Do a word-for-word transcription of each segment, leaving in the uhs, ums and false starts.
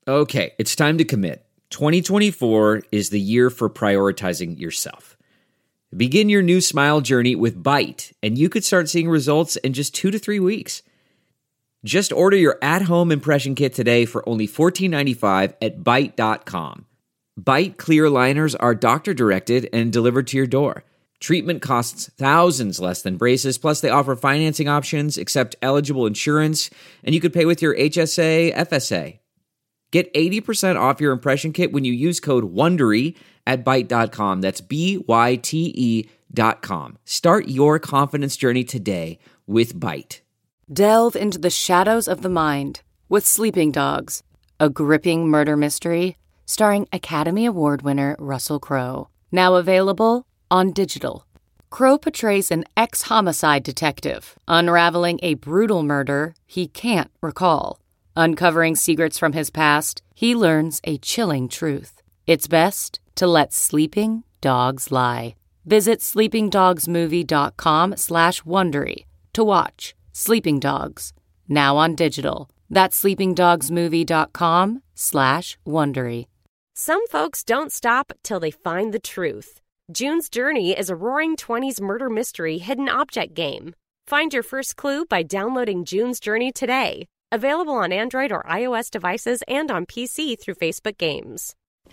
Okay, it's time to commit. twenty twenty-four is the year for prioritizing yourself. Begin your new smile journey with Byte, and you could start seeing results in just two to three weeks. Just order your at-home impression kit today for only fourteen ninety-five at byte dot com. Byte clear aligners are doctor-directed and delivered to your door. Treatment costs thousands less than braces, plus they offer financing options, accept eligible insurance, and you could pay with your H S A, F S A. Get eighty percent off your impression kit when you use code WONDERY at byte dot com. That's B Y T E dot com. Start your confidence journey today with Byte. Delve into the shadows of the mind with Sleeping Dogs, a gripping murder mystery starring Academy Award winner Russell Crowe. Now available on digital. Crowe portrays an ex-homicide detective unraveling a brutal murder he can't recall. Uncovering secrets from his past, he learns a chilling truth. It's best to let sleeping dogs lie. Visit sleepingdogsmovie.com slash Wondery to watch Sleeping Dogs, now on digital. That's sleepingdogsmovie.com slash Wondery. Some folks don't stop till they find the truth. June's Journey is a roaring twenties murder mystery hidden object game. Find your first clue by downloading June's Journey today. Available on Android or iOS devices and on P C through Facebook Games.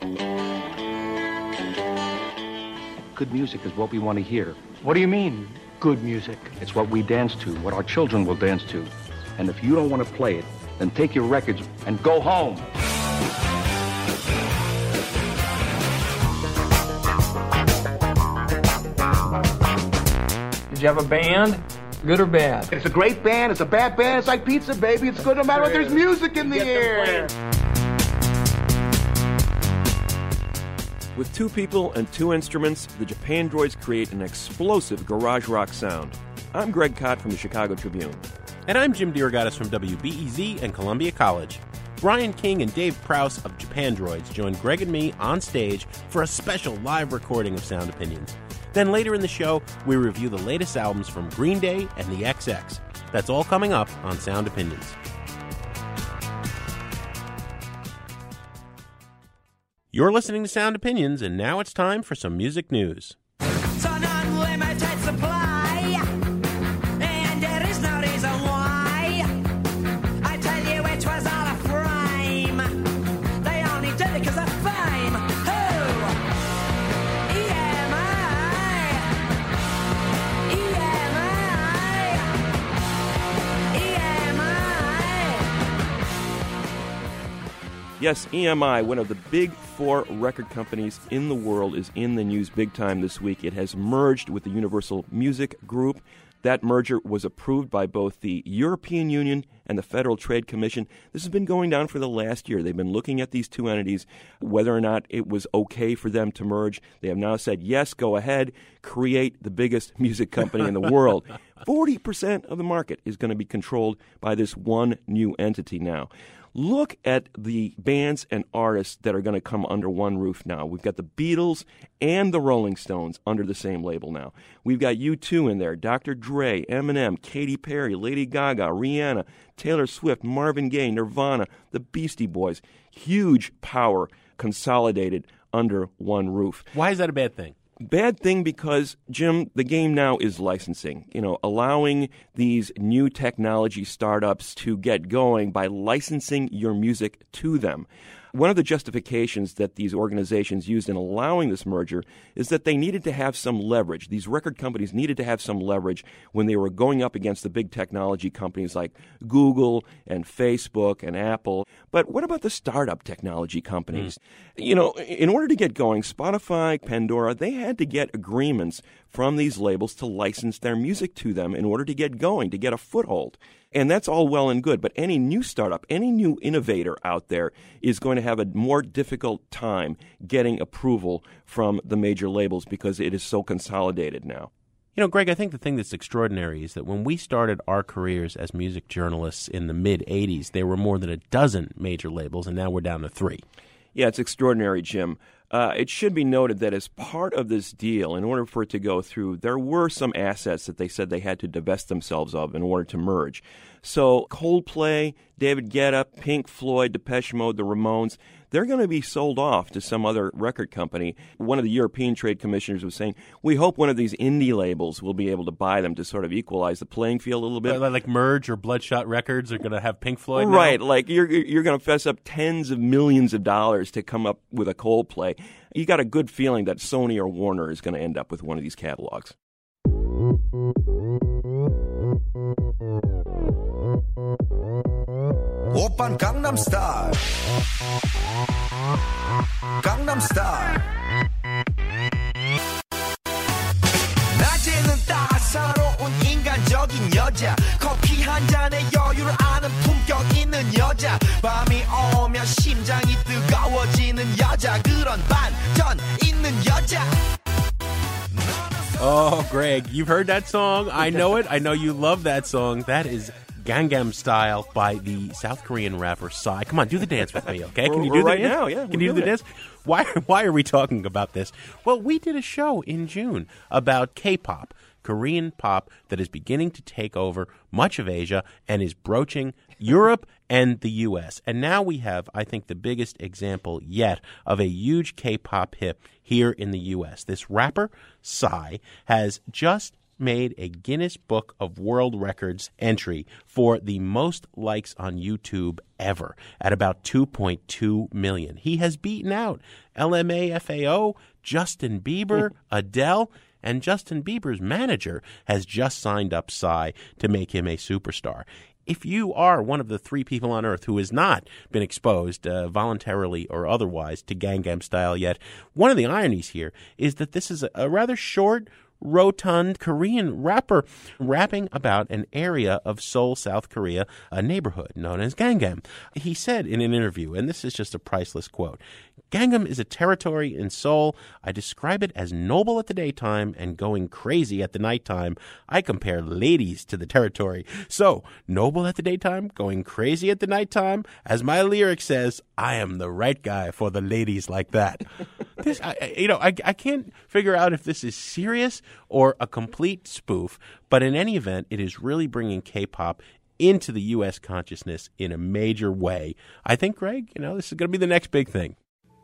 Good music is what we want to hear. What do you mean, good music? It's what we dance to, what our children will dance to. And if you don't want to play it, then take your records and go home. Did you have a band? Good or bad? It's a great band. It's a bad band. It's like pizza, baby. It's good no matter what. There's music in the air. With two people and two instruments, the Japandroids create an explosive garage rock sound. I'm Greg Kot from the Chicago Tribune. And I'm Jim DeRogatis from W B E Z and Columbia College. Brian King and Dave Prowse of Japandroids joined Greg and me on stage for a special live recording of Sound Opinions. Then later in the show, we review the latest albums from Green Day and the X X. That's all coming up on Sound Opinions. You're listening to Sound Opinions, and now it's time for some music news. It's an unlimited supply, and there is no reason why. I tell you it was all a frame. They only did it because of fame. Who? E M I. E M I. E M I. Yes, E M I, one of the big four record companies in the world, is in the news big time this week. It has merged with the Universal Music Group. That merger was approved by both the European Union and the Federal Trade Commission. This has been going down for the last year. They've been looking at these two entities, whether or not it was okay for them to merge. They have now said, yes, go ahead, create the biggest music company in the world. forty percent of the market is going to be controlled by this one new entity now. Look at the bands and artists that are going to come under one roof now. We've got the Beatles and the Rolling Stones under the same label now. We've got U two in there, Doctor Dre, Eminem, Katy Perry, Lady Gaga, Rihanna, Taylor Swift, Marvin Gaye, Nirvana, the Beastie Boys. Huge power consolidated under one roof. Why is that a bad thing? Bad thing because, Jim, the game now is licensing. You know, allowing these new technology startups to get going by licensing your music to them. One of the justifications that these organizations used in allowing this merger is that they needed to have some leverage. These record companies needed to have some leverage when they were going up against the big technology companies like Google and Facebook and Apple. But what about the startup technology companies? Mm. You know, in order to get going, Spotify, Pandora, they had to get agreements from these labels to license their music to them in order to get going, to get a foothold. And that's all well and good, but any new startup, any new innovator out there is going to have a more difficult time getting approval from the major labels because it is so consolidated now. You know, Greg, I think the thing that's extraordinary is that when we started our careers as music journalists in the mid-eighties, there were more than a dozen major labels, and now we're down to three. Yeah, it's extraordinary, Jim. Uh, it should be noted that as part of this deal, in order for it to go through, there were some assets that they said they had to divest themselves of in order to merge. So Coldplay, David Guetta, Pink Floyd, Depeche Mode, the Ramones, they're going to be sold off to some other record company. One of the European trade commissioners was saying, we hope one of these indie labels will be able to buy them to sort of equalize the playing field a little bit. Like Merge or Bloodshot Records are going to have Pink Floyd now? Right, like you're you're going to fess up tens of millions of dollars to come up with a Coldplay. You got a good feeling that Sony or Warner is going to end up with one of these catalogs. 오빤 강남 스타일 강남 스타일 낮에는 따사로운 인간적인 여자 커피 한 잔에 여유를 아는 품격 있는 여자 밤이 오면 심장이 뜨거워지는 여자 그런 반전 있는 여자. Oh, Greg, you've heard that song. I know it. I know you love that song. That is Gangnam Style by the South Korean rapper Psy. Come on, do the dance with me, okay? Can you do the right dance? now, yeah. Can you do the dance? Why, why are we talking about this? Well, we did a show in June about K-pop, Korean pop that is beginning to take over much of Asia and is broaching Europe and the U S. And now we have, I think, the biggest example yet of a huge K-pop hit here in the U S. This rapper, Psy, has just made a Guinness Book of World Records entry for the most likes on YouTube ever at about two point two million. He has beaten out L M A F A O, Justin Bieber, Adele, and Justin Bieber's manager has just signed up Psy to make him a superstar. If you are one of the three people on Earth who has not been exposed uh, voluntarily or otherwise to Gangnam Style yet, one of the ironies here is that this is a, a rather short, rotund Korean rapper rapping about an area of Seoul, South Korea, a neighborhood known as Gangnam. He said in an interview, and this is just a priceless quote, Gangnam is a territory in Seoul. I describe it as noble at the daytime and going crazy at the nighttime. I compare ladies to the territory. So, noble at the daytime, going crazy at the nighttime. As my lyric says, I am the right guy for the ladies like that. This, I, you know, I, I can't figure out if this is serious or a complete spoof, but in any event, it is really bringing K-pop into the U S consciousness in a major way. I think, Greg, you know, this is going to be the next big thing.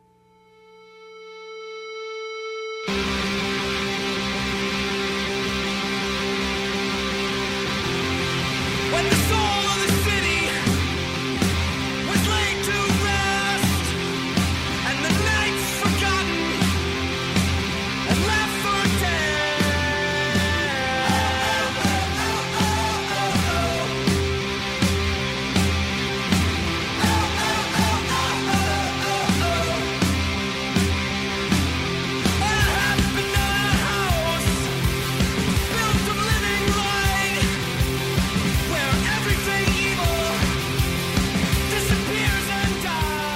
When the soul of the city was laid to rest, and the nights forgotten and left for dead. I have been in a house built of living light, where everything evil disappears and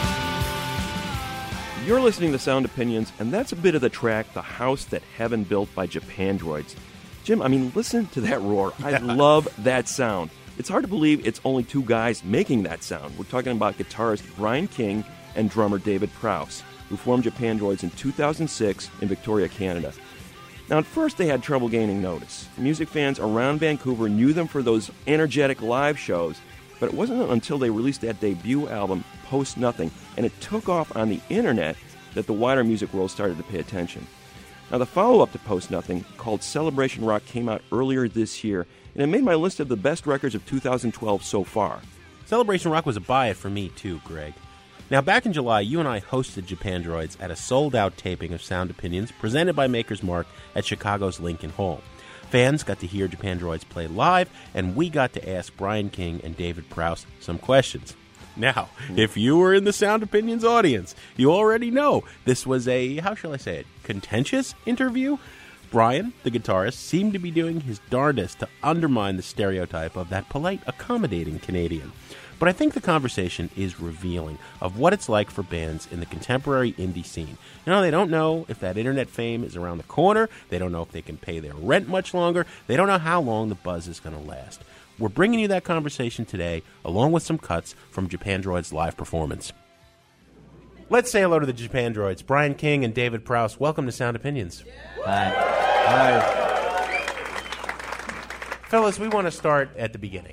dies. You're listening to Sound Opinions, and that's a bit of the track, The House That Heaven Built by Japandroids. Jim, I mean, listen to that roar. I love that sound. It's hard to believe it's only two guys making that sound. We're talking about guitarist Brian King and drummer David Prowse, who formed Japandroids in two thousand six in Victoria, Canada. Now, at first, they had trouble gaining notice. Music fans around Vancouver knew them for those energetic live shows, but it wasn't until they released that debut album, Post Nothing, and it took off on the internet that the wider music world started to pay attention. Now, the follow-up to Post Nothing, called Celebration Rock, came out earlier this year, and it made my list of the best records of two thousand twelve so far. Celebration Rock was a buy it for me, too, Greg. Now, back in July, you and I hosted Japandroids at a sold-out taping of Sound Opinions presented by Maker's Mark at Chicago's Lincoln Hall. Fans got to hear Japandroids play live, and we got to ask Brian King and David Prowse some questions. Now, if you were in the Sound Opinions audience, you already know this was a, how shall I say it, contentious interview. Brian, the guitarist, seemed to be doing his darndest to undermine the stereotype of that polite, accommodating Canadian. But I think the conversation is revealing of what it's like for bands in the contemporary indie scene. You know, they don't know if that internet fame is around the corner. They don't know if they can pay their rent much longer. They don't know how long the buzz is going to last. We're bringing you that conversation today, along with some cuts from Japandroid's live performance. Let's say hello to the Japandroids, Brian King and David Prowse. Welcome to Sound Opinions. Hi. Hi. Fellas, we want to start at the beginning.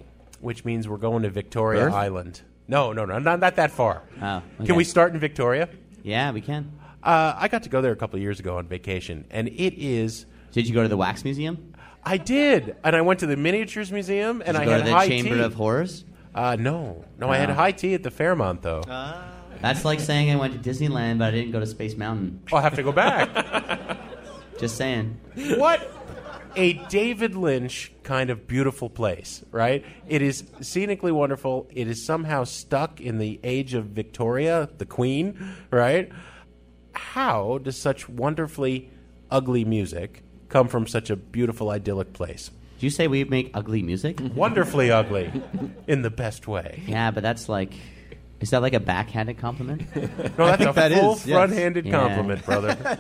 which means we're going to Victoria Perth? Island. No, no, no, not, not that far. Oh, okay. Can we start in Victoria? Yeah, we can. Uh, I got to go there a couple of years ago on vacation, and it is... Did you go to the Wax Museum? I did, and I went to the Miniatures Museum, and Did you I go had to the high Chamber tea. of Horrors? Uh, no. No, I had Oh. high tea at the Fairmont, though. That's like saying I went to Disneyland, but I didn't go to Space Mountain. I'll have to go back. Just saying. What a David Lynch kind of beautiful place, right? It is scenically wonderful. It is somehow stuck in the age of Victoria, the Queen, right? How does such wonderfully ugly music come from such a beautiful, idyllic place? Did you say we make ugly music? Wonderfully ugly, in the best way. Yeah, but that's like... Is that like a backhanded compliment? No, that's a that full is, yes. front-handed Yeah. compliment, brother.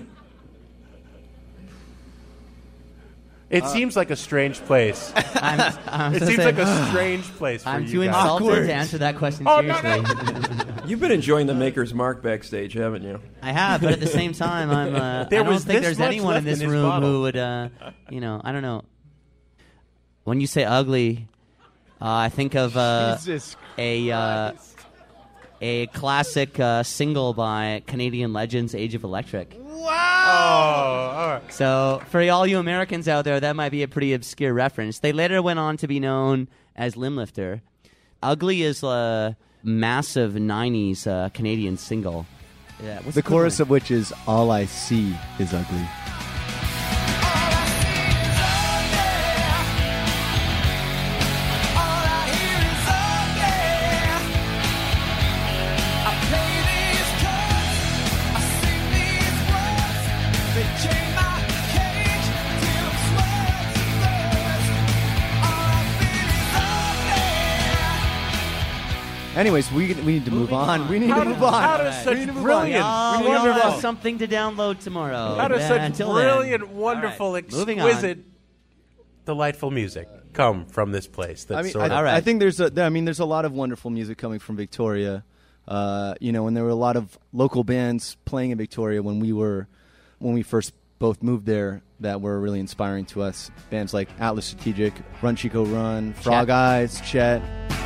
It seems like a strange place. I'm, I'm It so seems saying- like a strange place for I'm you too guys. insulted Awkward. to answer that question Oh, no, seriously. You've been enjoying the Maker's Mark backstage, haven't you? I have, but at the same time, I'm. Uh, There I don't was think this there's much anyone in left this in his room bottle. who would, uh, you know, I don't know. When you say ugly, uh, I think of uh, Jesus a uh, a classic uh, single by Canadian legends, Age of Electric. Oh, all right. So for all you Americans out there, that might be a pretty obscure reference. They later went on to be known as Limblifter. Ugly is a massive nineties uh, Canadian single. Yeah, what's The good chorus one? of which is "All I see is ugly." Anyways, we we need to move on. We need How to does- move on. how does We such need to move brilliant- on. Oh, We need to move wonderful. on. Something to download tomorrow. How does Uh, such until brilliant, then. wonderful, All right, moving on. exquisite, delightful music come from this place? That's I mean, sort I, of All right. I think there's a. I mean, there's a lot of wonderful music coming from Victoria. Uh, you know, and there were a lot of local bands playing in Victoria when we were, when we first both moved there. That were really inspiring to us. Bands like Atlas Strategic, Run Chico Run, Frog Chet. Eyes, Chet.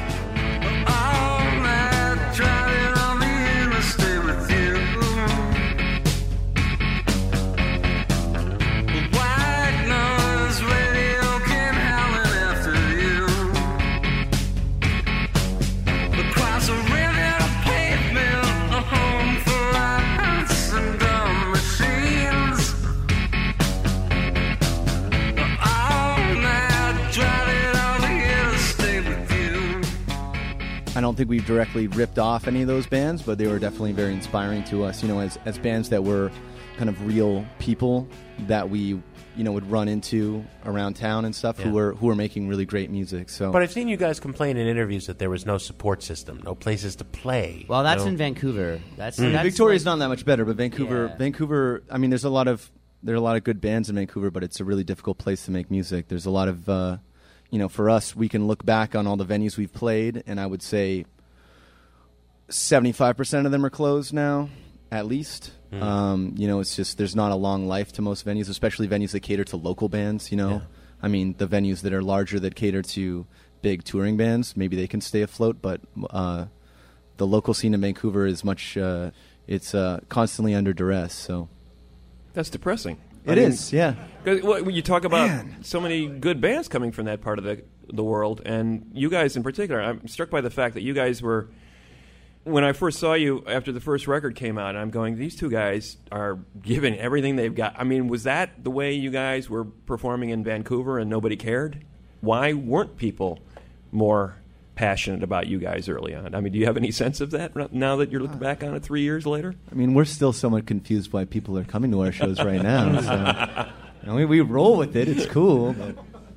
I don't think we've directly ripped off any of those bands, but they were definitely very inspiring to us, you know, as, as bands that were kind of real people that we, you know, would run into around town and stuff Yeah. who were who were making really great music. So, But I've seen you guys complain in interviews that there was no support system, no places to play. Well, that's no- in Vancouver. That's, I mean, that's Victoria's like- not that much better, but Vancouver, Yeah. Vancouver. I mean, there's a lot of there are a lot of good bands in Vancouver, but it's a really difficult place to make music. There's a lot of, uh, you know, for us, we can look back on all the venues we've played, and I would say seventy-five percent of them are closed now, at least. Mm. Um, you know, it's just there's not a long life to most venues, especially venues that cater to local bands. You know, Yeah. I mean, the venues that are larger that cater to big touring bands, maybe they can stay afloat, but uh, the local scene in Vancouver is much. Uh, it's uh, constantly under duress. So That's depressing. it is, yeah. 'Cause what- when you talk about so many good bands coming from that part of the the world, and you guys in particular, I'm struck by the fact that you guys were. When I first saw you after the first record came out, I'm going, these two guys are giving everything they've got. I mean, was that the way you guys were performing in Vancouver and nobody cared? Why weren't people more passionate about you guys early on? I mean, do you have any sense of that now that you're looking back on it three years later? I mean, we're still somewhat confused why people are coming to our shows right now. So you know, we, we roll with it. It's cool. But.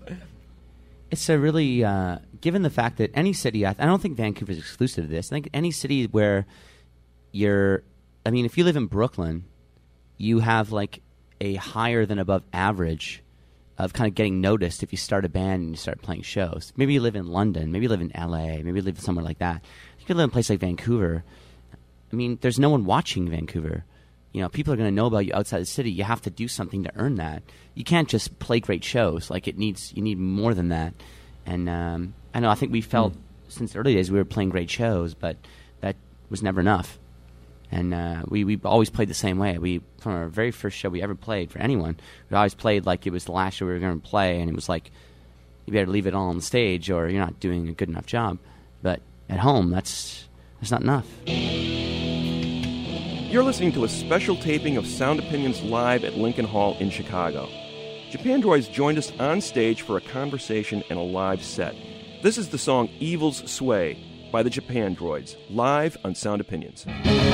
It's a really, uh, given the fact that any city, I, I don't think Vancouver is exclusive to this. I think any city where you're, I mean, if you live in Brooklyn, you have like a higher than above average of kind of getting noticed if you start a band and you start playing shows. Maybe you live in London, maybe you live in L A, maybe you live somewhere like that. You could live in a place like Vancouver. I mean, there's no one watching Vancouver. You know, people are going to know about you outside the city. You have to do something to earn that. You can't just play great shows. Like it needs, you need more than that. And um, I know. I think we felt mm. since the early days we were playing great shows, but that was never enough. And uh, we we always played the same way. We from our very first show we ever played for anyone, we always played like it was the last show we were going to play, and it was like you better leave it all on the stage, or you're not doing a good enough job. But at home, that's that's not enough. You're listening to a special taping of Sound Opinions live at Lincoln Hall in Chicago. Japandroids joined us on stage for a conversation and a live set. This is the song Evil's Sway by the Japandroids, live on Sound Opinions.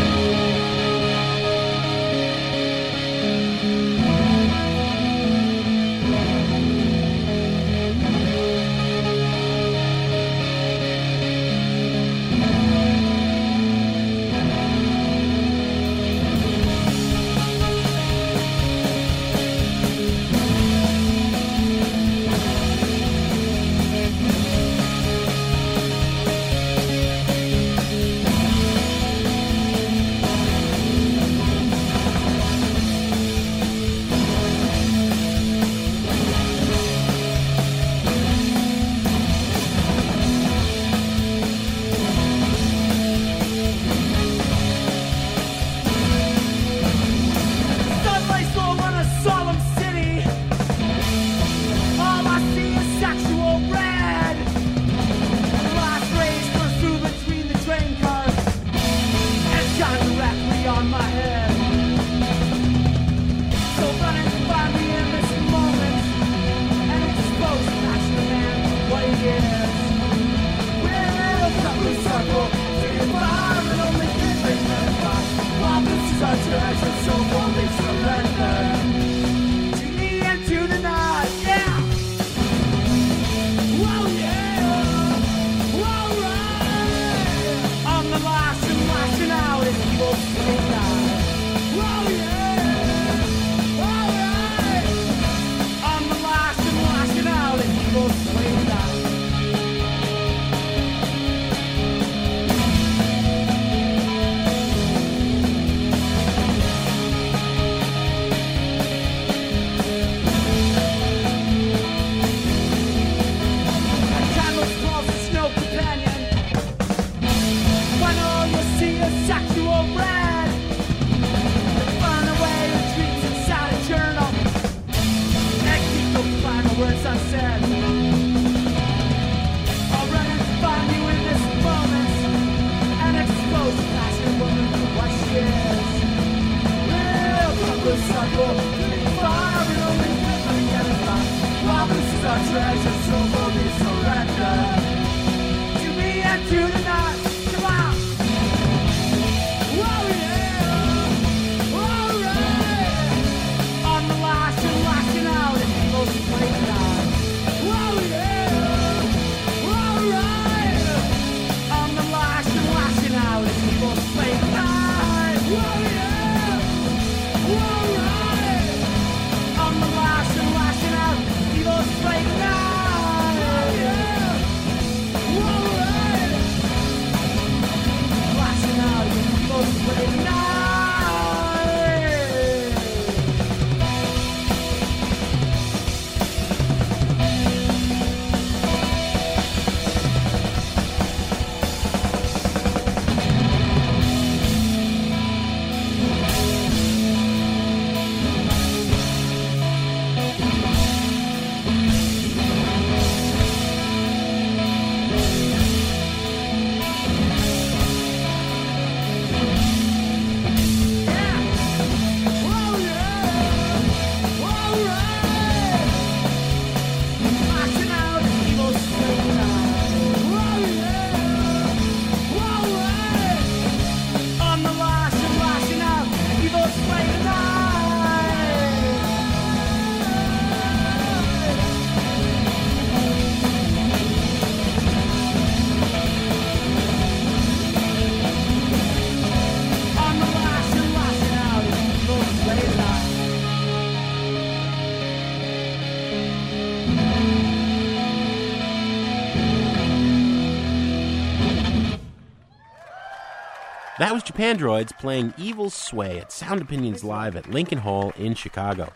That was Japandroids playing Evil's Sway at Sound Opinions Live at Lincoln Hall in Chicago.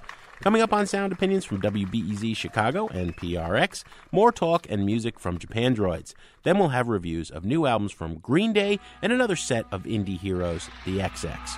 Coming up on Sound Opinions from W B E Z Chicago and P R X, more talk and music from Japandroids. Then we'll have reviews of new albums from Green Day and another set of indie heroes, the X X.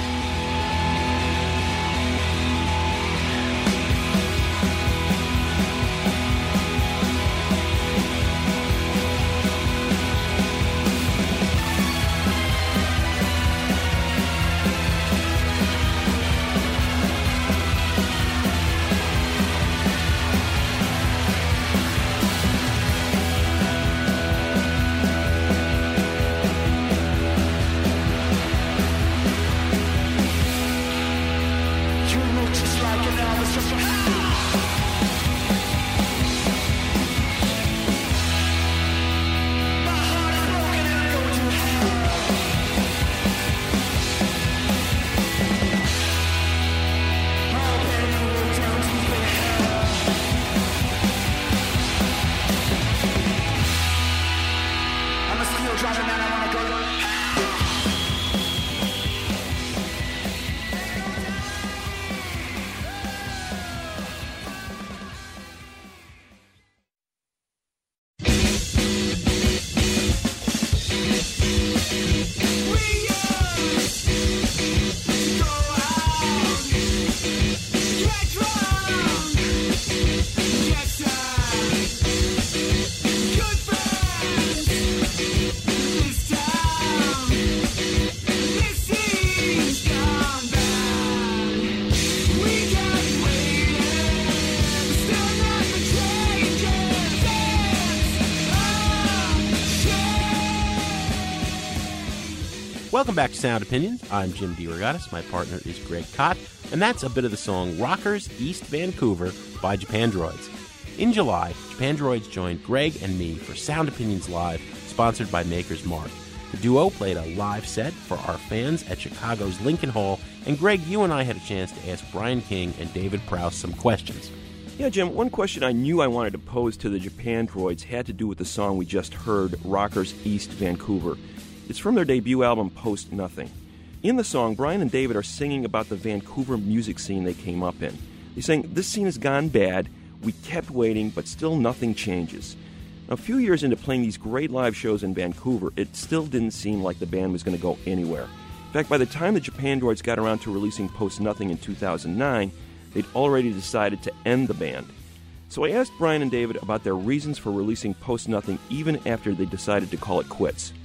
Welcome back to Sound Opinions. I'm Jim DeRogatis. My partner is Greg Kot, and that's a bit of the song Rockers East Vancouver by Japandroids. In July, Japandroids joined Greg and me for Sound Opinions Live, sponsored by Maker's Mark. The duo played a live set for our fans at Chicago's Lincoln Hall, and Greg, you and I had a chance to ask Brian King and David Prowse some questions. Yeah, Jim, one question I knew I wanted to pose to the Japandroids had to do with the song we just heard, Rockers East Vancouver. It's from their debut album, Post Nothing. In the song, Brian and David are singing about the Vancouver music scene they came up in. They sing, "This scene has gone bad. We kept waiting, but still nothing changes." Now, a few years into playing these great live shows in Vancouver, it still didn't seem like the band was going to go anywhere. In fact, by the time the Japandroids got around to releasing Post Nothing in two thousand nine, they'd already decided to end the band. So I asked Brian and David about their reasons for releasing Post Nothing even after they decided to call it quits.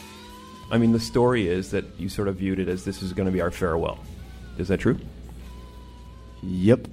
I mean, the story is that you sort of viewed it as this is going to be our farewell. Is that true? Yep.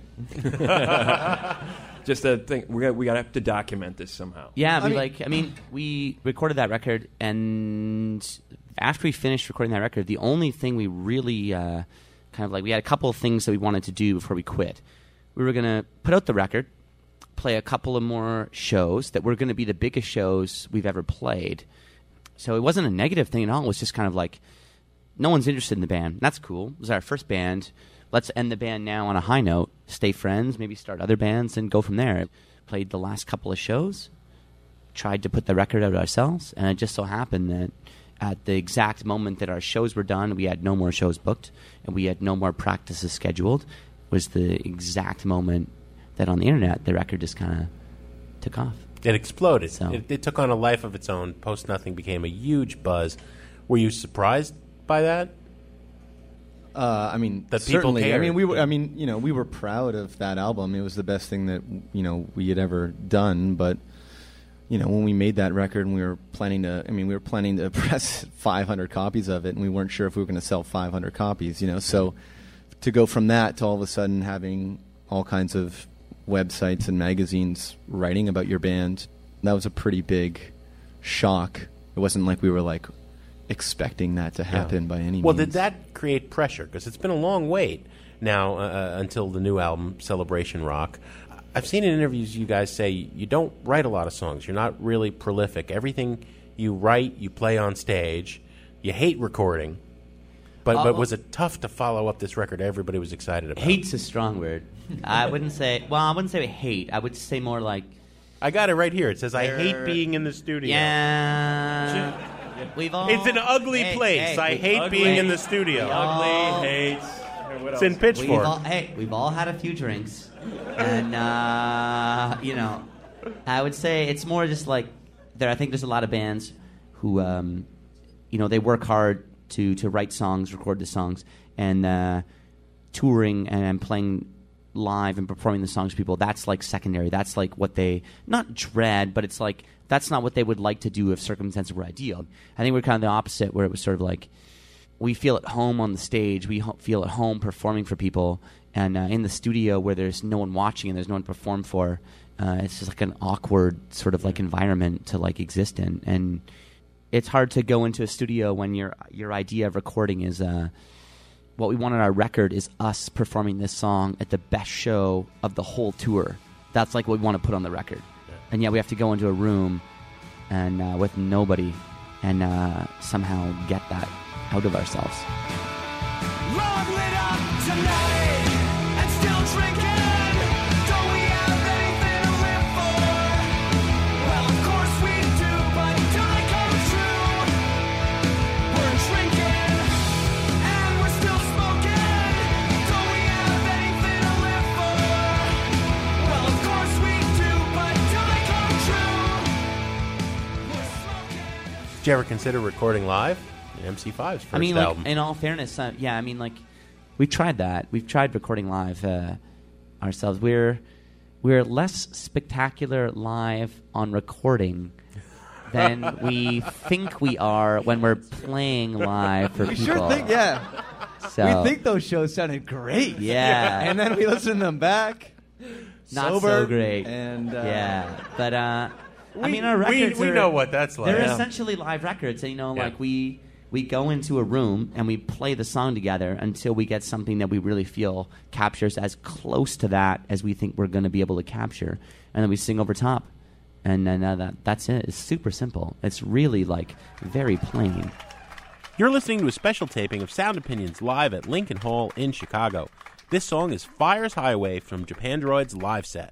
Just a thing. We got we got to have to document this somehow. Yeah, we I mean- like. I mean, we recorded that record, and after we finished recording that record, the only thing we really uh, kind of like, we had a couple of things that we wanted to do before we quit. We were gonna put out the record, play a couple of more shows that were going to be the biggest shows we've ever played. So it wasn't a negative thing at all. It was just kind of like, no one's interested in the band. That's cool. It was our first band. Let's end the band now on a high note, stay friends, maybe start other bands, and go from there. Played the last couple of shows, tried to put the record out ourselves, and it just so happened that at the exact moment that our shows were done, we had no more shows booked, and we had no more practices scheduled, was the exact moment that on the internet, the record just kind of took off. It exploded. So- It, it took on a life of its own. Post Nothing became a huge buzz. Were you surprised by that? Uh, I mean, That people certainly. I cared. mean, we were. I mean, you know, we were proud of that album. It was the best thing that you know we had ever done. But you know, when we made that record, and we were planning to. I mean, we were planning to press five hundred copies of it, and we weren't sure if we were going to sell five hundred copies. You know, so to go from that to all of a sudden having all kinds of websites and magazines writing about your band, that was a pretty big shock. It wasn't like we were like expecting that to happen by any Well, means. did that create pressure? Because it's been a long wait now uh, until the new album, Celebration Rock. I've seen in interviews you guys say you don't write a lot of songs. You're not really prolific. Everything you write, you play on stage. You hate recording. But, Uh, but was it tough to follow up this record everybody was excited about? Hate's a strong word. I wouldn't say, well, I wouldn't say hate. I would say more like... I got it right here. It says, I hate being in the studio. Yeah. We've all... It's an ugly Hey, place. hey, I we- hate ugly. being in the studio. We all- hates. It's in Pitchfork. We've all, hey, we've all had a few drinks, and uh, you know, I would say it's more just like there. I think there's a lot of bands who, um, you know, they work hard to to write songs, record the songs, and uh, touring and playing live and performing the songs to people. That's like secondary. That's like what they not dread, but it's like that's not what they would like to do if circumstances were ideal. I think we're kind of the opposite, where it was sort of like we feel at home on the stage, we ho- feel at home performing for people, and uh, in the studio where there's no one watching and there's no one to perform for, uh, it's just like an awkward sort of like environment to like exist in, and it's hard to go into a studio when your your idea of recording is uh, what we want on our record is us performing this song at the best show of the whole tour. That's like what we want to put on the record, yeah. And yet we have to go into a room and uh, with nobody and uh, somehow get that out of ourselves. Long lit up tonight and still drinking. Don't we have anything to live for? Well, of course we do, but till they come true, we're drinking and we're still smoking. Don't we have anything to live for? Well, of course we do, but till they come true, we're smoking. Did you ever consider recording live? M C five's first I mean, album. like, in all fairness, uh, yeah, I mean, like, we've tried that. We've tried recording live uh, ourselves. We're we're less spectacular live on recording than we think we are when we're playing live for we people. sure think, yeah. So, we think those shows sounded great. Yeah. And then we listen to them back. not sober, so great. And uh, yeah, but uh, we, I mean, our we, records we are, know what that's like. They're Yeah. essentially live records. And, you know, Yeah. like we we go into a room and we play the song together until we get something that we really feel captures as close to that as we think we're going to be able to capture, and then we sing over top. And then uh, that that's it. It's super simple. It's really, like, very plain. You're listening to a special taping of Sound Opinions live at Lincoln Hall in Chicago. This song is Fire's Highway from Japandroid's live set.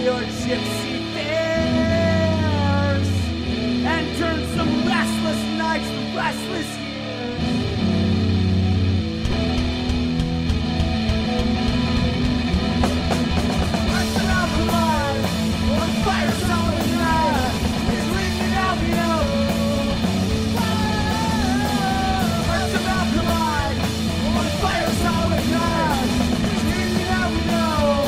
your gypsy fares and turn some restless nights to restless years. Hearts about the line, on fire solid night, it's ringing out the out. Hearts about the line, on fire solid night, it's ringing out the out.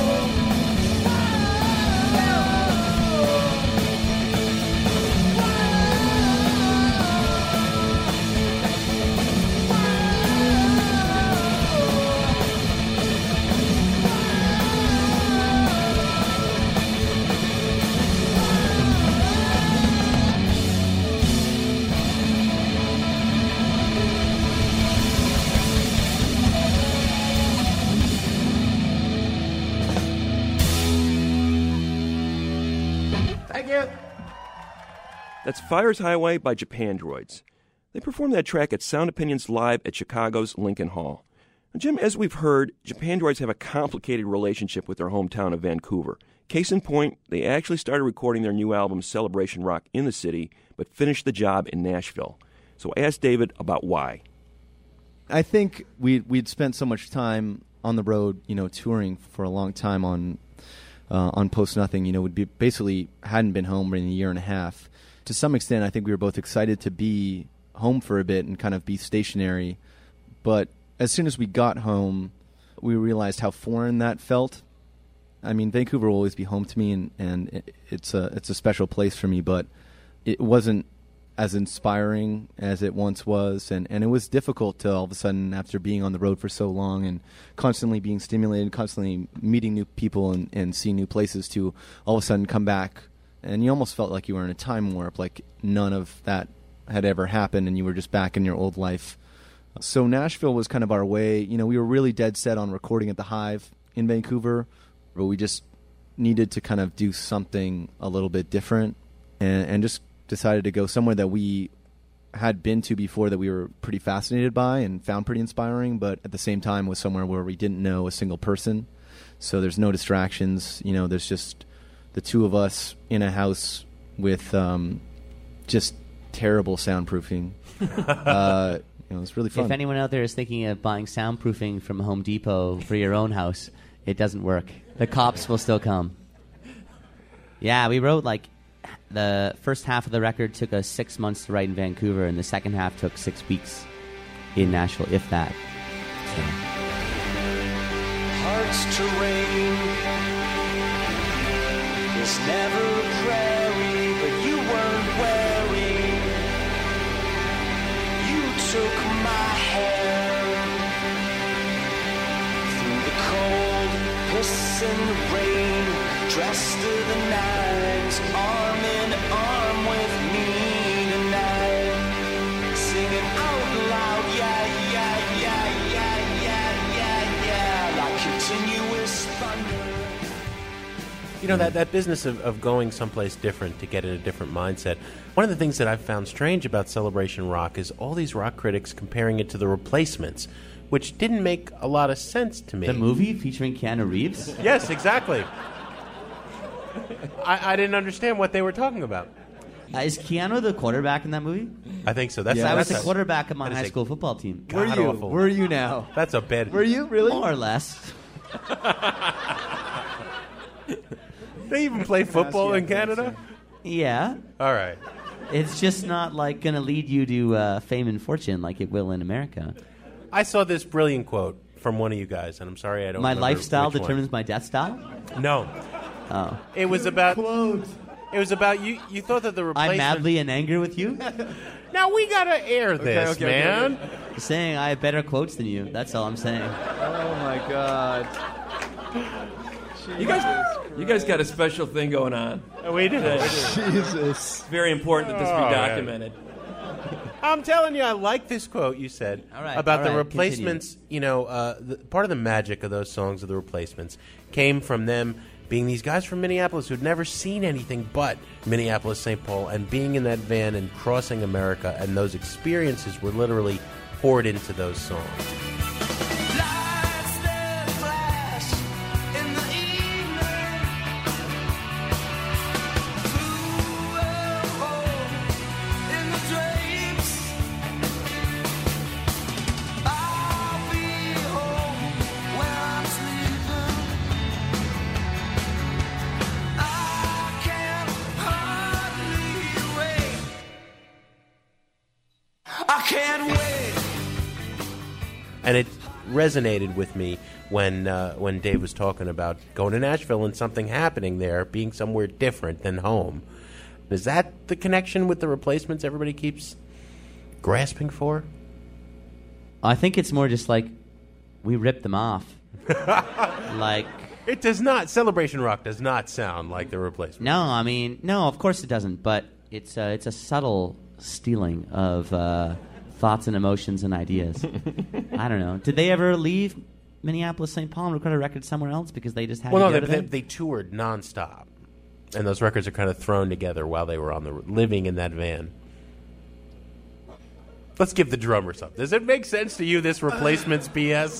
Thank you. That's Fires Highway by Japandroids. They performed that track at Sound Opinions Live at Chicago's Lincoln Hall. Now, Jim, as we've heard, Japandroids have a complicated relationship with their hometown of Vancouver. Case in point, they actually started recording their new album, Celebration Rock, in the city, but finished the job in Nashville. So I asked David about why. I think we we'd spent so much time on the road, you know, touring for a long time on uh, on Post Nothing. You know, we'd be basically hadn't been home in a year and a half. To some extent, I think we were both excited to be home for a bit and kind of be stationary. But as soon as we got home, we realized how foreign that felt. I mean, Vancouver will always be home to me, and, and it, it's a it's a special place for me. But it wasn't as inspiring as it once was, and, and it was difficult to all of a sudden, after being on the road for so long and constantly being stimulated, constantly meeting new people and, and seeing new places, to all of a sudden come back, and you almost felt like you were in a time warp, like none of that had ever happened, and you were just back in your old life. So Nashville was kind of our way. You know, we were really dead set on recording at the Hive in Vancouver, but we just needed to kind of do something a little bit different, and, and just decided to go somewhere that we had been to before, that we were pretty fascinated by and found pretty inspiring, but at the same time was somewhere where we didn't know a single person. So there's no distractions. You know, there's just the two of us in a house with um, just terrible soundproofing. uh, you know, it's really fun. If anyone out there is thinking of buying soundproofing from Home Depot for your own house, it doesn't work. The cops will still come. Yeah, we wrote like the first half of the record took us six months to write in Vancouver, and the second half took six weeks in Nashville, if that. So. Heart's terrain is never a prairie, but you weren't wearing. You took my hair through the cold, piss and rain, dressed to the nines, arm in arm with me tonight, singing out loud, yeah, yeah, yeah, yeah, yeah, yeah, yeah, like continuous thunder. You know, that, that business of, of going someplace different to get in a different mindset, one of the things that I've found strange about Celebration Rock is all these rock critics comparing it to The Replacements, which didn't make a lot of sense to me. The movie featuring Keanu Reeves? Yes, exactly. I, I didn't understand what they were talking about. Uh, is Keanu the quarterback in that movie? I think so. That's yeah, I was that's the quarterback of my high a school football team. Were you? Awful. Were you now? That's a bad... Were you, really? More or less. They even play football in Canada? Yeah. All right. It's just not like going to lead you to uh, fame and fortune like it will in America. I saw this brilliant quote from one of you guys, and I'm sorry I don't My remember lifestyle which determines one. my death style? No. Oh. It was about... Clothes. It was about you. You thought that the replacement... I'm madly in anger with you? Now we gotta air this, okay, okay, man. okay, okay. Saying I have better quotes than you. That's all I'm saying. Oh, my God. You guys, you guys got a special thing going on. We did it. Jesus. It's very important that this be All right. documented. I'm telling you, I like this quote you said All right, about all the right, Replacements. continue. You know, uh, the, part of the magic of those songs of the Replacements came from them being these guys from Minneapolis who'd never seen anything but Minneapolis, Saint Paul, and being in that van and crossing America, and those experiences were literally poured into those songs. Lights that flash in the evening, And it resonated with me when uh, when Dave was talking about going to Nashville and something happening there, being somewhere different than home. Is that the connection with the Replacements everybody keeps grasping for? I think it's more just like we ripped them off. Like it does not. Celebration Rock does not sound like the Replacements. No, I mean, no, of course it doesn't. But it's uh, it's a subtle stealing of uh, thoughts and emotions and ideas. I don't know. Did they ever leave Minneapolis, Saint Paul, and record a record somewhere else because they just had? Well, to no, go they, to they, they toured nonstop, and those records are kind of thrown together while they were on the living in that van. Let's give the drummer something. Does it make sense to you, this Replacements B S?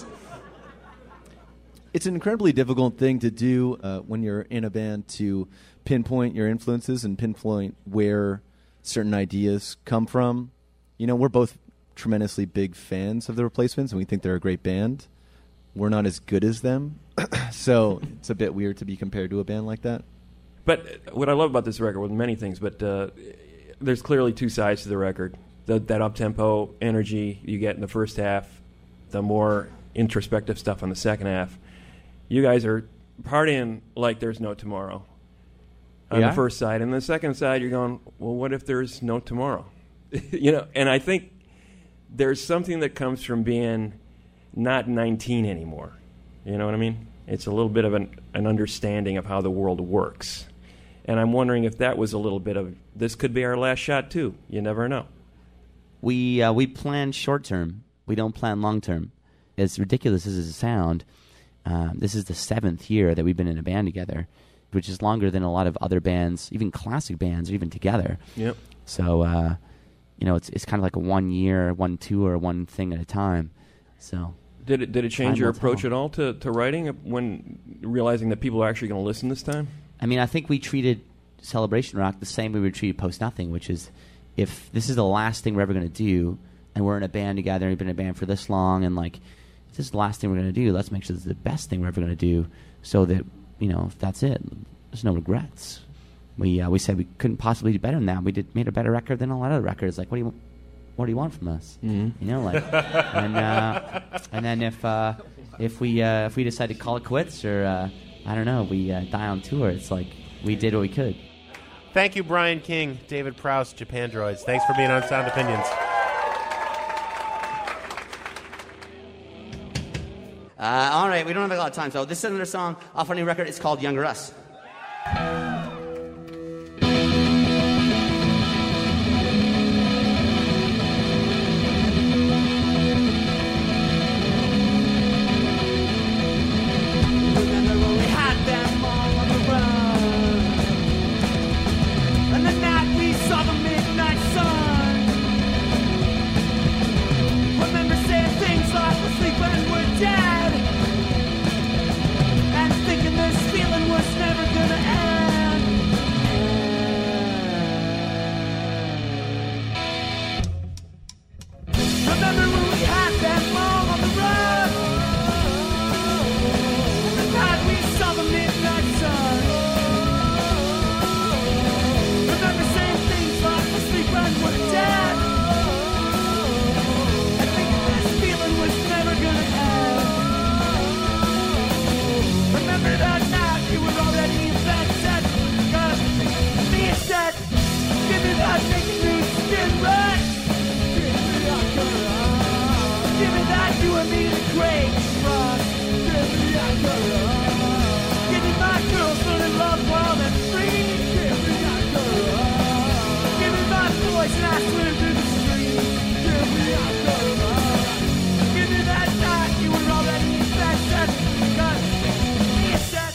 It's an incredibly difficult thing to do uh, when you're in a band, to pinpoint your influences and pinpoint where certain ideas come from. You know, we're both tremendously big fans of the Replacements, and we think they're a great band. We're not as good as them, so it's a bit weird to be compared to a band like that. But what I love about this record, well, many things, but uh, there's clearly two sides to the record. The, that up-tempo energy you get in the first half, the more introspective stuff on the second half. You guys are partying like there's no tomorrow on Yeah. the first side. And the second side, you're going, well, what if there's no tomorrow? You know, and I think there's something that comes from being not nineteen anymore. You know what I mean? It's a little bit of an, an understanding of how the world works. And I'm wondering if that was a little bit of, this could be our last shot, too. You never know. We uh, we plan short term. We don't plan long term. As ridiculous as it sounds, um, this is the seventh year that we've been in a band together, which is longer than a lot of other bands, even classic bands, are even together. Yep. So, uh, you know, it's it's kind of like a one year, one tour, one thing at a time. So, Did it did it change time your will approach tell. at all to, to writing when realizing that people are actually going to listen this time? I mean, I think we treated Celebration Rock the same way we treated Post Nothing, which is, if this is the last thing we're ever going to do, and we're in a band together, and we've been in a band for this long, and like, if this is the last thing we're going to do, let's make sure this is the best thing we're ever going to do, so that, you know, if that's it, there's no regrets. We uh, we said we couldn't possibly do better than that. We did made a better record than a lot of the records. Like, what do you what do you want from us? Mm-hmm. You know, like, and uh, and then if uh, if we uh, if we decide to call it quits, or uh, I don't know, we uh, die on tour, it's like we did what we could. Thank you, Brian King, David Prowse, Japandroids. Thanks for being on Sound Opinions. Uh, all right, we don't have a lot of time, so this is another song off our new record. It's called Younger Us. Remember when we had them all on the run? And the night we saw the midnight sun. Remember saying things like we're sleeping, we're dead. And thinking this feeling was never gonna end. Remember when we had them all on the run? The night we saw the midnight sun. Remember saying things like we're sleeping, we're dead. And thinking this feeling was never gonna end. Remember that night you were already in bed, said, cause me and said, give me that naked new skin right. Give me that you and me the great trust. Give me that girl. Give me my girls learning love wild and free. Give me that girl. Give me my voice and I swim through the streets. Give me that girl. Give me that night you were already in bed, said, cause me and said,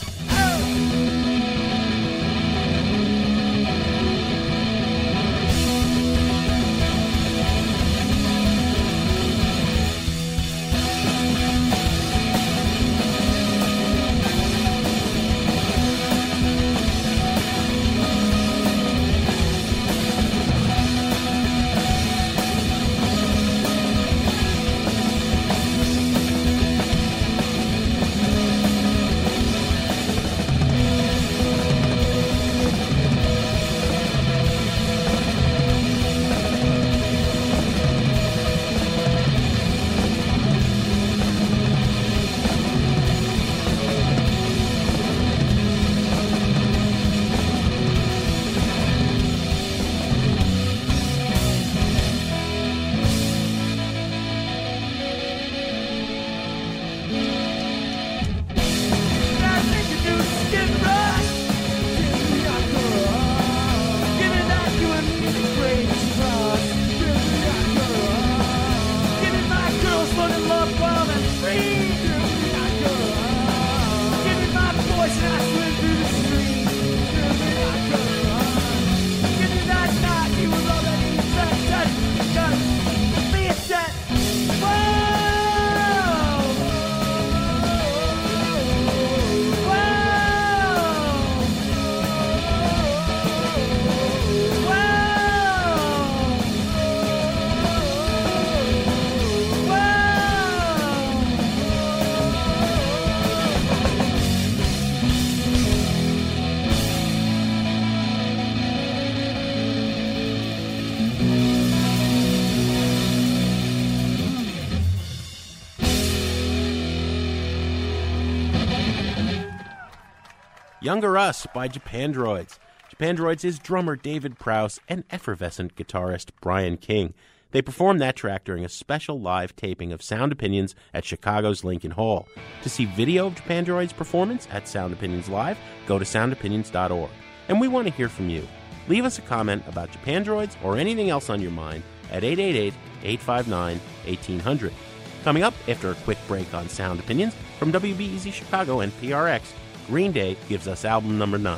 Younger Us by Japandroids. Japandroids is drummer David Prowse and effervescent guitarist Brian King. They performed that track during a special live taping of Sound Opinions at Chicago's Lincoln Hall. To see video of Japandroids' performance at Sound Opinions Live, go to sound opinions dot org. And we want to hear from you. Leave us a comment about Japandroids or anything else on your mind at eight eight eight, eight five nine, one eight zero zero. Coming up after a quick break on Sound Opinions from W B E Z Chicago and P R X, Green Day gives us album number nine.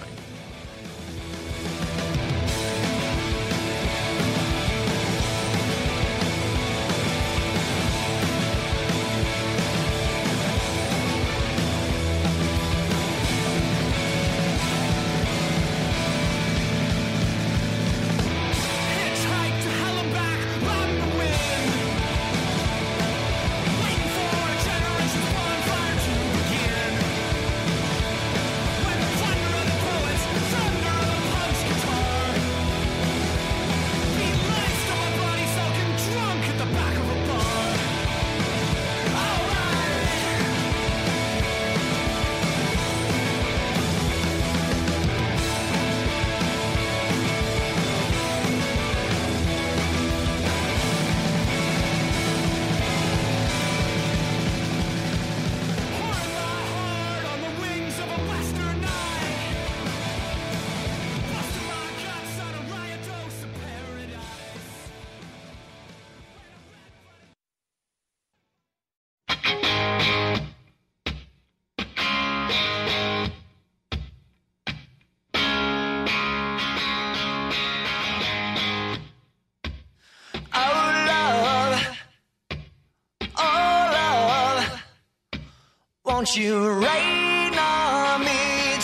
Won't you rain on me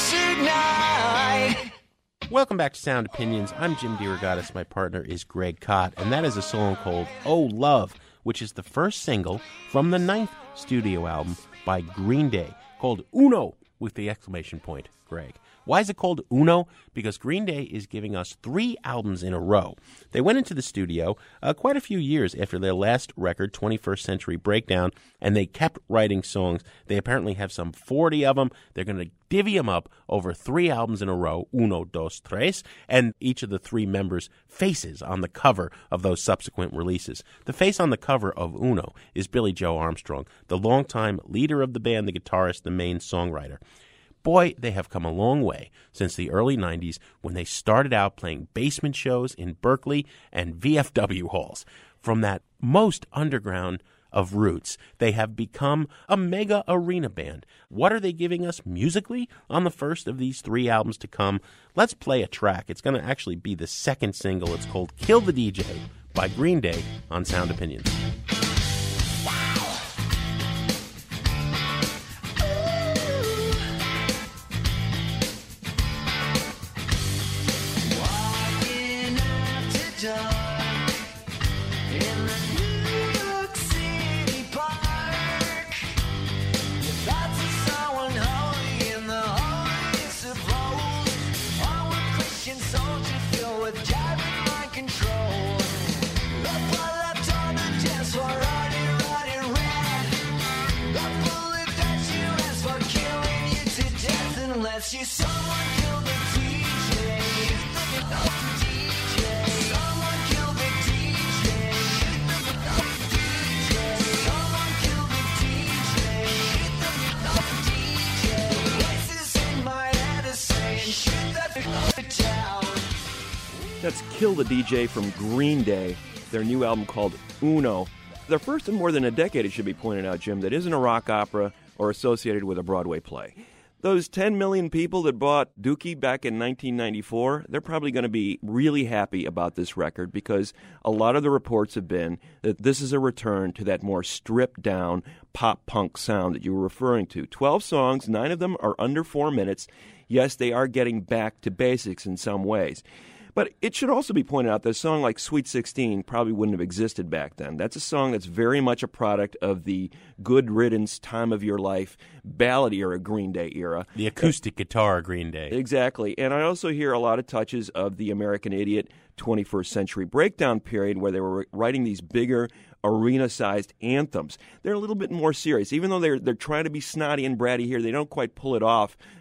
tonight? Welcome back to Sound Opinions. I'm Jim DeRogatis. My partner is Greg Kot, and that is a song called Oh Love, which is the first single from the ninth studio album by Green Day, called Uno, with the exclamation point, Greg. Why is it called Uno? Because Green Day is giving us three albums in a row. They went into the studio uh, quite a few years after their last record, twenty-first Century Breakdown, and they kept writing songs. They apparently have some forty of them. They're going to divvy them up over three albums in a row, uno, dos, tres, and each of the three members' faces on the cover of those subsequent releases. The face on the cover of Uno is Billy Joe Armstrong, the longtime leader of the band, the guitarist, the main songwriter. Boy, they have come a long way since the early nineties when they started out playing basement shows in Berkeley and V F W halls. From that most underground of roots, they have become a mega arena band. What are they giving us musically on the first of these three albums to come? Let's play a track. It's going to actually be the second single. It's called Kill the D J by Green Day on Sound Opinions. You someone kill the D J. D J. Someone kill the D J. D J. Someone kill the D J. D J. Voices in my head are saying, shoot that town. That's Kill the D J from Green Day, their new album called Uno. Their first in more than a decade, it should be pointed out, Jim, that isn't a rock opera or associated with a Broadway play. Those ten million people that bought Dookie back in nineteen ninety-four, they're probably going to be really happy about this record because a lot of the reports have been that this is a return to that more stripped-down pop-punk sound that you were referring to. Twelve songs, nine of them are under four minutes. Yes, they are getting back to basics in some ways. But it should also be pointed out that a song like Sweet sixteen probably wouldn't have existed back then. That's a song that's very much a product of the good riddance, time of your life, ballad era, Green Day era. The acoustic guitar Green Day. Exactly. And I also hear a lot of touches of the American Idiot twenty-first Century Breakdown period where they were writing these bigger, arena-sized anthems. They're a little bit more serious. Even though they're they're trying to be snotty and bratty here, they don't quite pull it off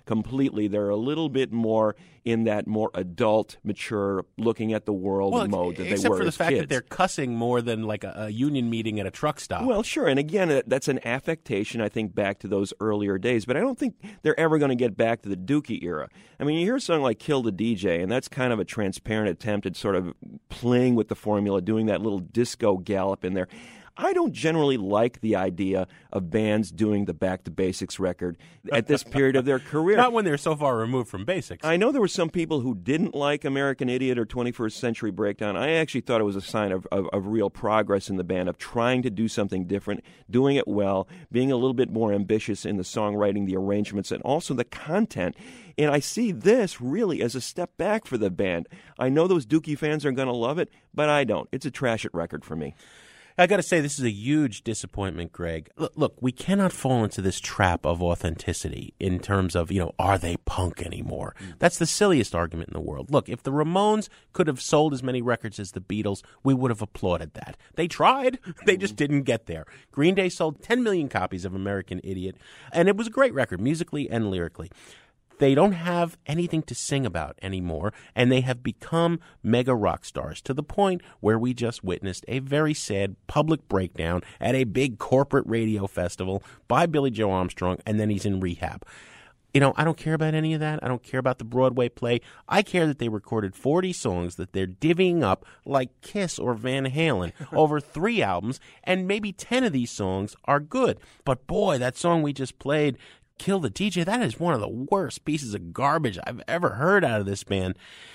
completely. They're a little bit more in that more adult, mature, looking at the world well, mode that they were except for the as fact kids. that they're cussing more than like a, a union meeting at a truck stop. Well, sure, and again, uh, that's an affectation, I think, back to those earlier days, but I don't think they're ever going to get back to the Dookie era. I mean, you hear a song like Kill the D J, and that's kind of a transparent attempt at sort of playing with the formula, doing that little disco gallop in there. I don't generally like the idea of bands doing the Back to Basics record at this period of their career. Not when they're so far removed from basics. I know there were some people who didn't like American Idiot or twenty-first Century Breakdown. I actually thought it was a sign of, of, of real progress in the band, of trying to do something different, doing it well, being a little bit more ambitious in the songwriting, the arrangements, and also the content. And I see this really as a step back for the band. I know those Dookie fans are going to love it, but I don't. It's a trash it record for me. I got to say, this is a huge disappointment, Greg. Look, look, we cannot fall into this trap of authenticity in terms of, you know, are they punk anymore? Mm. That's the silliest argument in the world. Look, if the Ramones could have sold as many records as the Beatles, we would have applauded that. They tried. They just didn't get there. Green Day sold ten million copies of American Idiot, and it was a great record, musically and lyrically. They don't have anything to sing about anymore, and they have become mega rock stars to the point where we just witnessed a very sad public breakdown at a big corporate radio festival by Billy Joe Armstrong, and then he's in rehab. You know, I don't care about any of that. I don't care about the Broadway play. I care that they recorded forty songs that they're divvying up like Kiss or Van Halen over three albums, and maybe ten of these songs are good. But boy, that song we just played, Kill the D J, that is one of the worst pieces of garbage I've ever heard out of this band.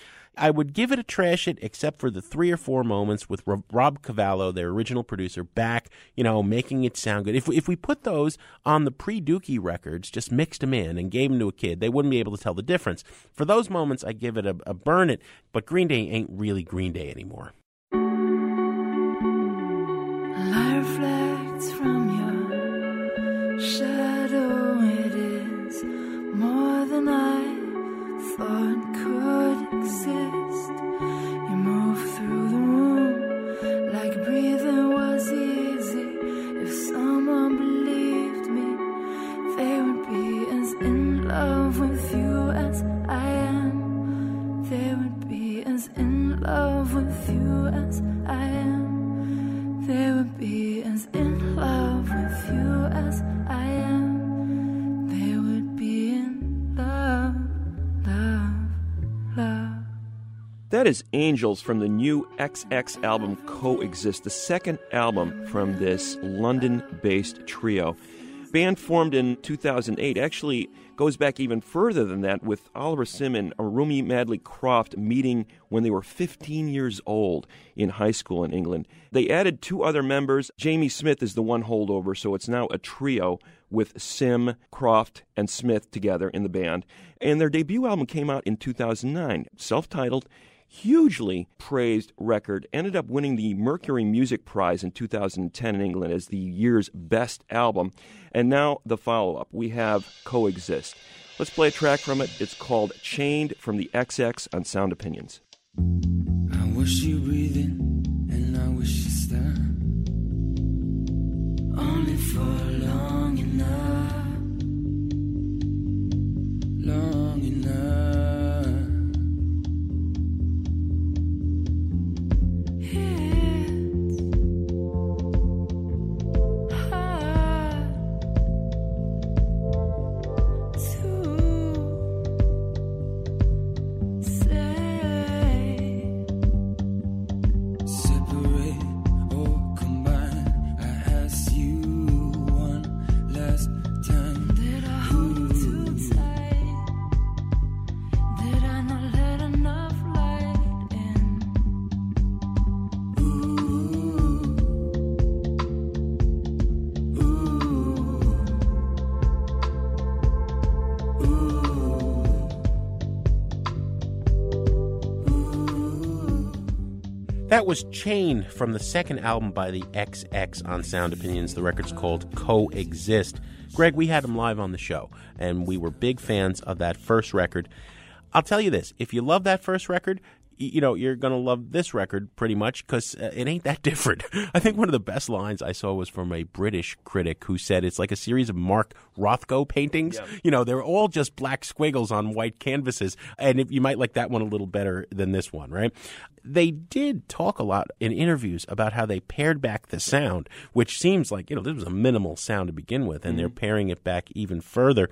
I would give it a trash it, except for the three or four moments with Rob Cavallo, their original producer, back, you know, making it sound good. If we, if we put those on the pre-Dookie records, just mixed them in and gave them to a kid, they wouldn't be able to tell the difference. For those moments, I give it a, a burn it, but Green Day ain't really Green Day anymore. Light reflects from your shadow. It is more than I thought could exist. You move through the room like breathing was easy. If someone believed me, they would be as in love with you as I am. They would be as in love with you as I am. They would be as in love with you as I am. They would be in love, love, love. That is Angels from the new X X album Coexist, the second album from this London-based trio. Band formed in two thousand eight, actually goes back even further than that, with Oliver Sim and Rumi Madley Croft meeting when they were fifteen years old in high school in England. They added two other members. Jamie Smith is the one holdover, so it's now a trio with Sim, Croft, and Smith together in the band. And their debut album came out in two thousand nine, self-titled, hugely praised record, ended up winning the Mercury Music Prize in two thousand ten in England as the year's best album. And now the follow-up. We have Coexist. Let's play a track from it. It's called Chained from the X X on Sound Opinions. I wish you breathing and I wish you stop. Only for long enough. Long enough. That was Chained from the second album by the X X on Sound Opinions. The record's called Coexist. Greg, we had them live on the show, and we were big fans of that first record. I'll tell you this, if you love that first record, you know, you're going to love this record pretty much because uh, it ain't that different. I think one of the best lines I saw was from a British critic who said it's like a series of Mark Rothko paintings. Yep. You know, they're all just black squiggles on white canvases. And if you might like that one a little better than this one, right? They did talk a lot in interviews about how they pared back the sound, which seems like, you know, this was a minimal sound to begin with, and mm-hmm. they're paring it back even further.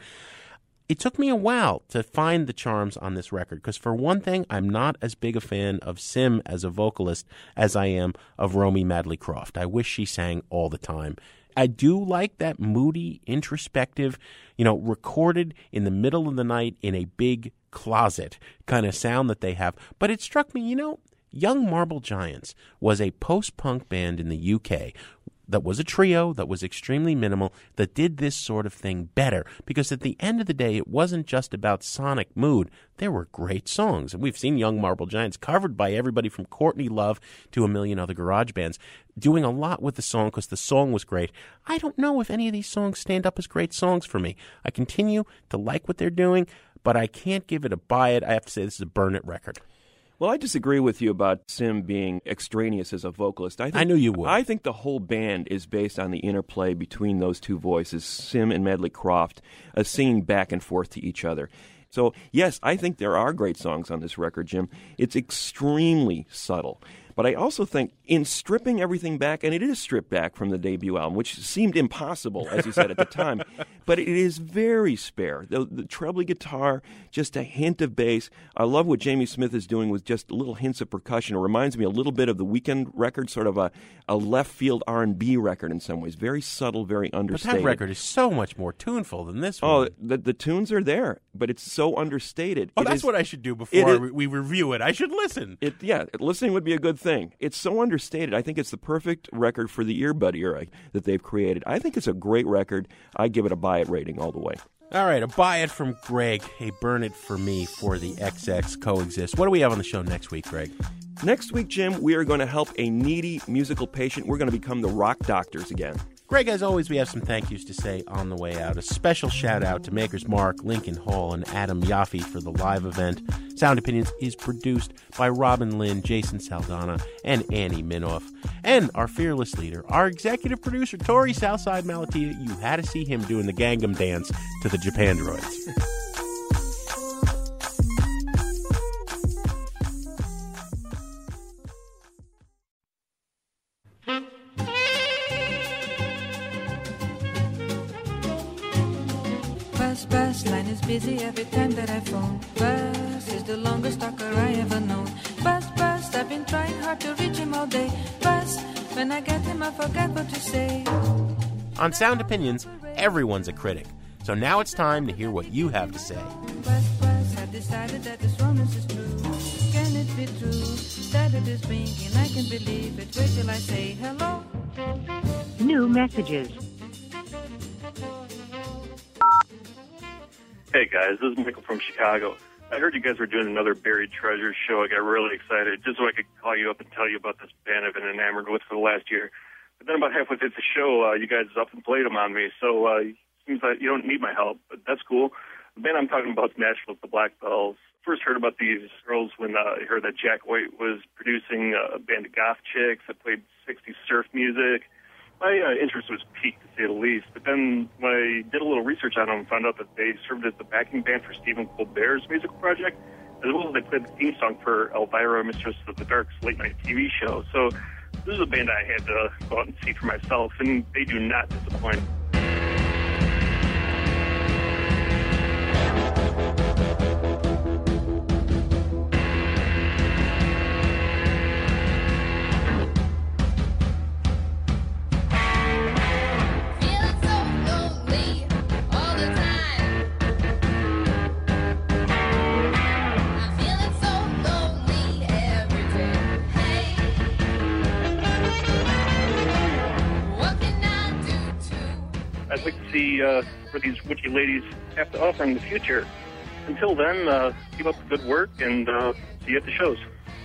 It took me a while to find the charms on this record because, for one thing, I'm not as big a fan of Sim as a vocalist as I am of Romy Madley Croft. I wish she sang all the time. I do like that moody, introspective, you know, recorded in the middle of the night in a big closet kind of sound that they have. But it struck me, you know, Young Marble Giants was a post-punk band in the U K that was a trio, that was extremely minimal, that did this sort of thing better. Because at the end of the day, it wasn't just about sonic mood. There were great songs. And we've seen Young Marble Giants covered by everybody from Courtney Love to a million other garage bands, doing a lot with the song because the song was great. I don't know if any of these songs stand up as great songs for me. I continue to like what they're doing, but I can't give it a buy it. I have to say this is a burn it record. Well, I disagree with you about Sim being extraneous as a vocalist. I, think, I knew you would. I think the whole band is based on the interplay between those two voices, Sim and Madley Croft, uh, singing back and forth to each other. So, yes, I think there are great songs on this record, Jim. It's extremely subtle. But I also think in stripping everything back, and it is stripped back from the debut album, which seemed impossible, as you said at the time, but it is very spare. The, the trebly guitar, just a hint of bass. I love what Jamie Smith is doing with just little hints of percussion. It reminds me a little bit of the Weeknd record, sort of a, a left-field R and B record in some ways. Very subtle, very understated. But that record is so much more tuneful than this one. Oh, the, the tunes are there, but it's so understated. Oh, it that's is, what I should do before is, we review it. I should listen. It, yeah, listening would be a good thing. It's so understated. I think it's the perfect record for the earbud era that they've created. I think it's a great record. I give it a buy it rating all the way. All right, a buy it from Greg, a burn it for me for the X X Coexist. What do we have on the show next week, Greg? Next week, Jim, we are going to help a needy musical patient. We're going to become the rock doctors again. Greg, as always, we have some thank yous to say on the way out. A special shout out to Maker's Mark, Lincoln Hall, and Adam Yaffe for the live event. Sound Opinions is produced by Robin Lynn, Jason Saldana, and Annie Minoff. And our fearless leader, our executive producer, Tori Southside Malatita. You had to see him doing the Gangnam dance to the Japandroids. Bus, bus, line is busy every time that I phone. Bus is the longest talker I ever known. Bus, bus, I've been trying hard to reach him all day. Bus, when I get him I forgot what to say. On Sound Opinions, everyone's a critic. So now it's time to hear what you have to say. Bus, bus, I've decided that this romance is true. Can it be true that it is winking? I can believe it. Wait till I say hello. New messages. Hey guys, this is Michael from Chicago. I heard you guys were doing another Buried Treasures show. I got really excited just so I could call you up and tell you about this band I've been enamored with for the last year. But then about halfway through the show, uh, you guys up and played them on me. So uh, it seems like you don't need my help, but that's cool. The band I'm talking about is Nashville, the Black Bells. First heard about these girls when uh, I heard that Jack White was producing a band of goth chicks that played sixties surf music. My uh, interest was piqued, to say the least. But then when I did a little research on them, I found out that they served as the backing band for Stephen Colbert's musical project, as well as they played the theme song for Elvira, Mistress of the Dark's late-night T V show. So this is a band I had to go out and see for myself, and they do not disappoint. I'd like to see uh, what these witchy ladies have to offer in the future. Until then, uh, keep up the good work, and uh, see you at the shows.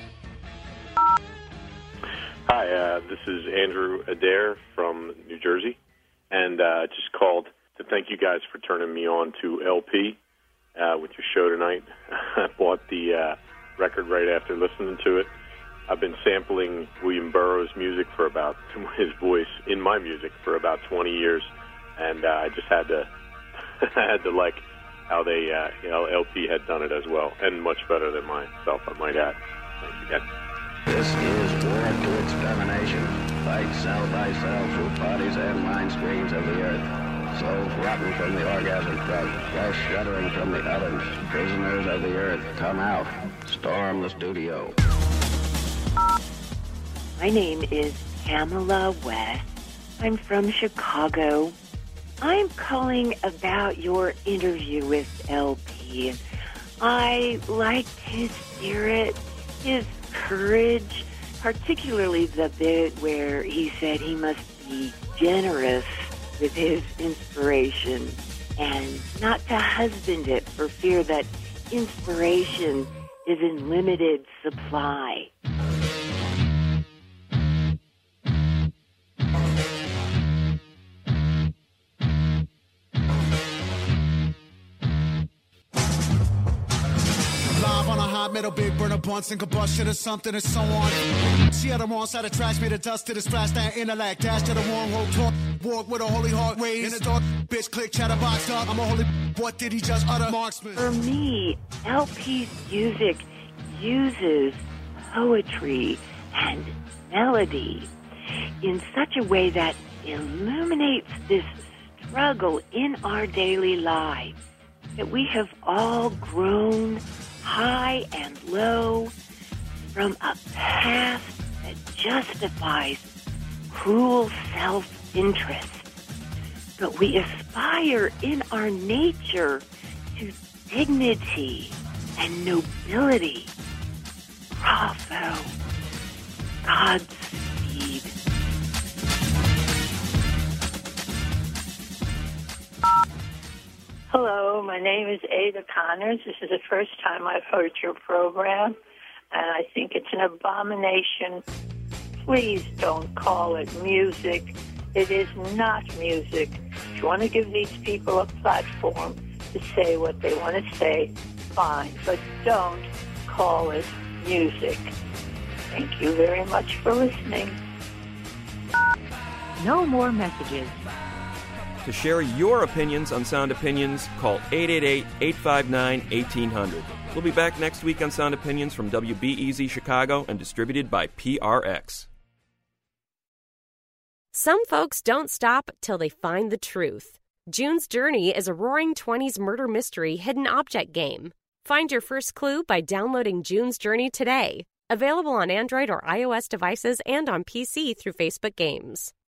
Hi, uh, this is Andrew Adair from New Jersey, and uh, just called to thank you guys for turning me on to L P uh, with your show tonight. I bought the uh, record right after listening to it. I've been sampling William Burroughs' music for about, his voice in my music for about twenty years, and uh, I just had to, I had to like how they, uh, you know, L P had done it as well, and much better than myself, I might add. Thanks again. This is war to extermination. Fight cell by cell through bodies and mind streams of the earth. Souls rotten from the orgasm drug, flesh shuddering from the ovens. Prisoners of the earth, come out. Storm the studio. My name is Pamela West. I'm from Chicago. I'm calling about your interview with L P. I liked his spirit, his courage, particularly the bit where he said he must be generous with his inspiration and not to husband it for fear that inspiration is in limited supply. On a hot metal, big burner, Bunsen combustion or something and so on. She had the wrong side of tracks, made a dust to the splash, that intellect, dash to the wrong road, talk, walk with a holy heart raised. In the dark, bitch, click, chatterbox up. I'm a holy, what did he just utter? Marksman. For me, L P's music uses poetry and melody in such a way that illuminates this struggle in our daily lives that we have all grown high and low from a past that justifies cruel self-interest. But we aspire in our nature to dignity and nobility. Bravo. Godspeed. Hello, my name is Ada Connors. This is the first time I've heard your program, and I think it's an abomination. Please don't call it music. It is not music. If you want to give these people a platform to say what they want to say, fine, but don't call it music. Thank you very much for listening. No more messages. To share your opinions on Sound Opinions, call eight eight eight, eight five nine, one eight hundred. We'll be back next week on Sound Opinions from W B E Z Chicago and distributed by P R X. Some folks don't stop till they find the truth. June's Journey is a Roaring Twenties murder mystery hidden object game. Find your first clue by downloading June's Journey today. Available on Android or iOS devices and on P C through Facebook Games.